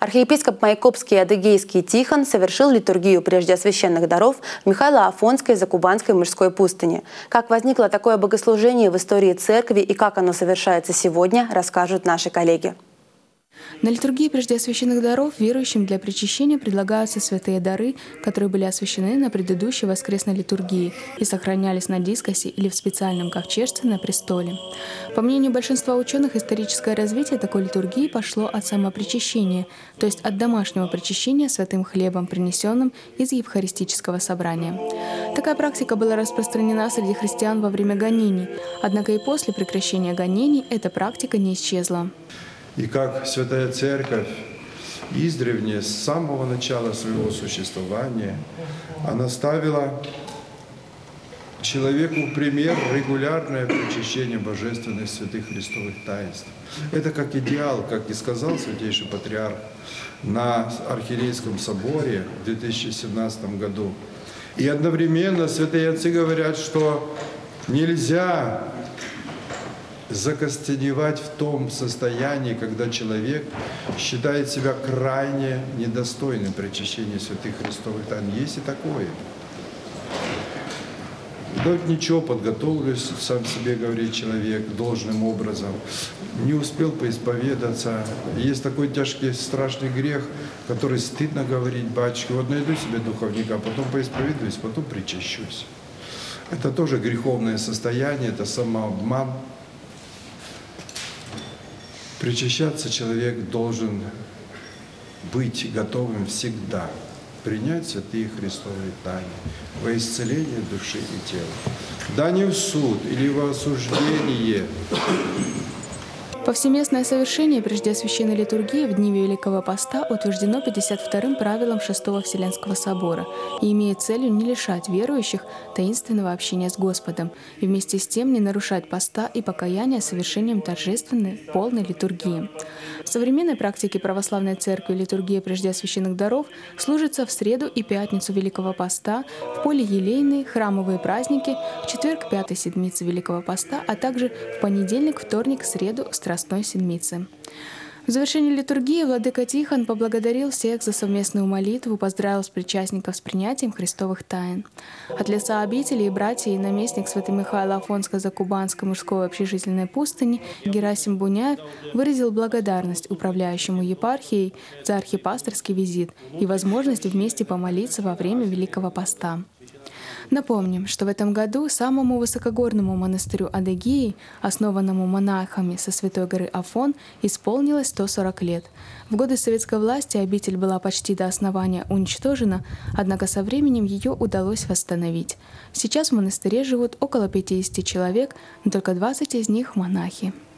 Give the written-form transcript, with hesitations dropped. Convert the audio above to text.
Архиепископ Майкопский и Адыгейский Тихон совершил литургию прежде священных даров в Михайло-Афонской Закубанской мужской пустыне. Как возникло такое богослужение в истории церкви и как оно совершается сегодня, расскажут наши коллеги. На литургии прежде освященных даров верующим для причащения предлагаются святые дары, которые были освящены на предыдущей воскресной литургии и сохранялись на дискосе или в специальном ковчежце на престоле. По мнению большинства ученых, историческое развитие такой литургии пошло от самопричащения, то есть от домашнего причащения святым хлебом, принесенным из евхаристического собрания. Такая практика была распространена среди христиан во время гонений, однако и после прекращения гонений эта практика не исчезла. И как Святая Церковь издревле, с самого начала своего существования, она ставила человеку в пример регулярное причащение божественных святых христовых таинств. Это как идеал, как и сказал Святейший Патриарх на Архиерейском соборе в 2017 году. И одновременно святые отцы говорят, что нельзя закостеневать в том состоянии, когда человек считает себя крайне недостойным причащения святых христовых тайн. Есть и такое. Да ничего, подготовлюсь, сам себе говорит человек должным образом. Не успел поисповедаться. Есть такой тяжкий, страшный грех, который стыдно говорить: батюшки, вот найду себе духовника, потом поисповедуюсь, потом причащусь. Это тоже греховное состояние, это самообман. Причащаться человек должен быть готовым всегда принять святые христовые тайны во исцеление души и тела. Да не в суд или в осуждение. Повсеместное совершение прежде священной литургии в дни Великого Поста утверждено 52-м правилом Шестого Вселенского собора и имеет целью не лишать верующих таинственного общения с Господом и вместе с тем не нарушать поста и покаяния совершением торжественной, полной литургии. В современной практике православной церкви литургия прежде священных даров служится в среду и пятницу Великого Поста, в полиелейные, храмовые праздники, в четверг пятой седмицы Великого Поста, а также в понедельник, вторник, среду Страстной Седмицы. В завершении литургии владыка Тихон поблагодарил всех за совместную молитву, поздравил причастников с принятием христовых тайн. От лица обители и братья и наместник святой Михайло-Афонской Закубанской мужской общежительной пустыни Герасим Буняев выразил благодарность управляющему епархией за архипасторский визит и возможность вместе помолиться во время Великого Поста. Напомним, что в этом году самому высокогорному монастырю Адыгеи, основанному монахами со Святой горы Афон, исполнилось 140 лет. В годы советской власти обитель была почти до основания уничтожена, однако со временем ее удалось восстановить. Сейчас в монастыре живут около 50 человек, но только 20 из них монахи.